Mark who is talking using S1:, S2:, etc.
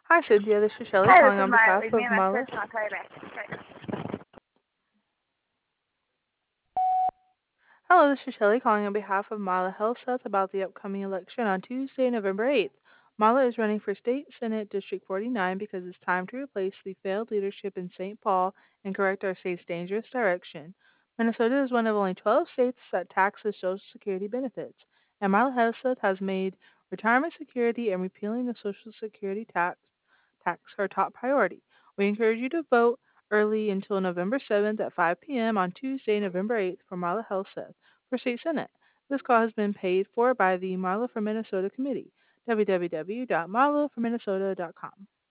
S1: Hi, Cynthia. This is Shelly
S2: Hi, this
S1: calling
S2: is
S1: on
S2: Marla.
S1: behalf
S2: Leave me
S1: of
S2: a
S1: Marla.
S2: message and I'll call you back. Okay.
S1: Hello, this is Shelly calling on behalf of Marla Helseth about the upcoming election on Tuesday, November 8th. Marla is running for State Senate District 49 because it's time to replace the failed leadership in St. Paul and correct our state's dangerous direction. Minnesota is one of only 12 states that taxes Social Security benefits, and Marla Helseth has made retirement security and repealing the Social Security tax her top priority. We encourage you to vote early until November 7th at 5 p.m. on Tuesday, November 8th for Marla Helseth for State Senate. This call has been paid for by the Marla for Minnesota Committee, www.marlaforminnesota.com.